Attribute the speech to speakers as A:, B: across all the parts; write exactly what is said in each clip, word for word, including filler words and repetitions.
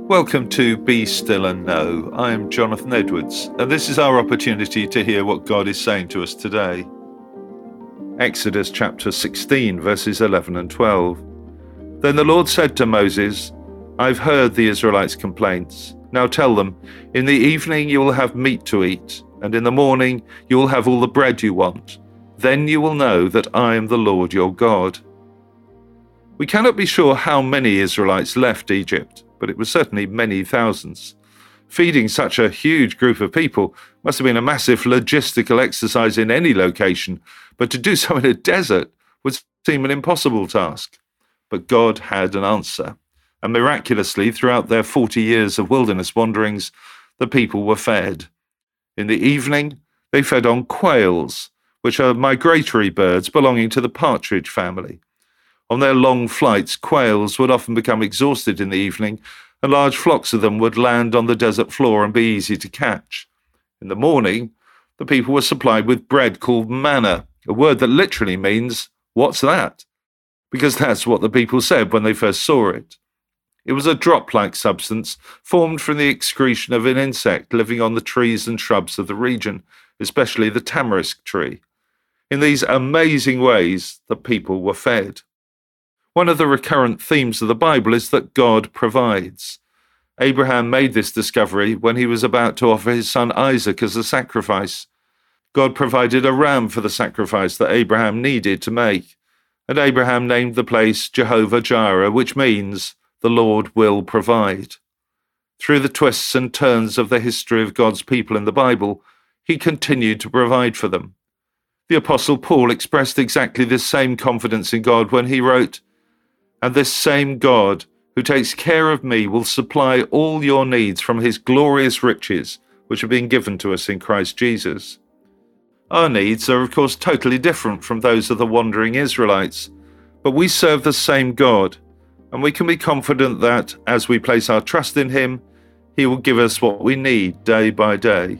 A: Welcome to Be Still and Know. I am Jonathan Edwards, and this is our opportunity to hear what God is saying to us today. Exodus chapter sixteen, verses eleven and twelve. Then the Lord said to Moses, I've heard the Israelites' complaints. Now tell them, in the evening you will have meat to eat, and in the morning you will have all the bread you want. Then you will know that I am the Lord your God. We cannot be sure how many Israelites left Egypt, but it was certainly many thousands. Feeding such a huge group of people must have been a massive logistical exercise in any location, but to do so in a desert would seem an impossible task. But God had an answer, and miraculously, throughout their forty years of wilderness wanderings, the people were fed. In the evening, they fed on quails, which are migratory birds belonging to the partridge family. On their long flights, quails would often become exhausted in the evening, and large flocks of them would land on the desert floor and be easy to catch. In the morning, the people were supplied with bread called manna, a word that literally means, "What's that?" Because that's what the people said when they first saw it. It was a drop-like substance formed from the excretion of an insect living on the trees and shrubs of the region, especially the tamarisk tree. In these amazing ways, the people were fed. One of the recurrent themes of the Bible is that God provides. Abraham made this discovery when he was about to offer his son Isaac as a sacrifice. God provided a ram for the sacrifice that Abraham needed to make, and Abraham named the place Jehovah-Jireh, which means the Lord will provide. Through the twists and turns of the history of God's people in the Bible, he continued to provide for them. The Apostle Paul expressed exactly this same confidence in God when he wrote, And this same God who takes care of me will supply all your needs from his glorious riches, which have been given to us in Christ Jesus. Our needs are, of course, totally different from those of the wandering Israelites, but we serve the same God, and we can be confident that, as we place our trust in him, he will give us what we need day by day.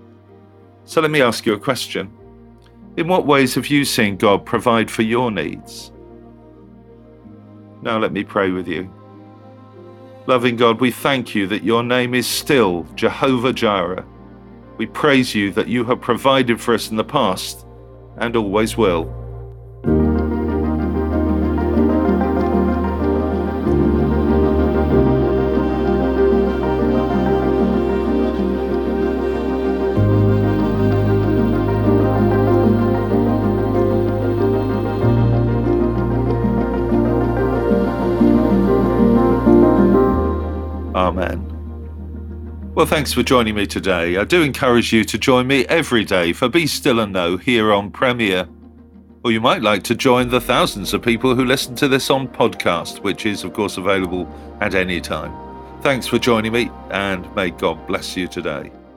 A: So let me ask you a question. In what ways have you seen God provide for your needs? Now let me pray with you. Loving God, we thank you that your name is still Jehovah-Jireh. We praise you that you have provided for us in the past and always will. Amen. Well, thanks for joining me today. I do encourage you to join me every day for Be Still and Know here on Premier. Or you might like to join the thousands of people who listen to this on podcast, which is, of course, available at any time. Thanks for joining me, and may God bless you today.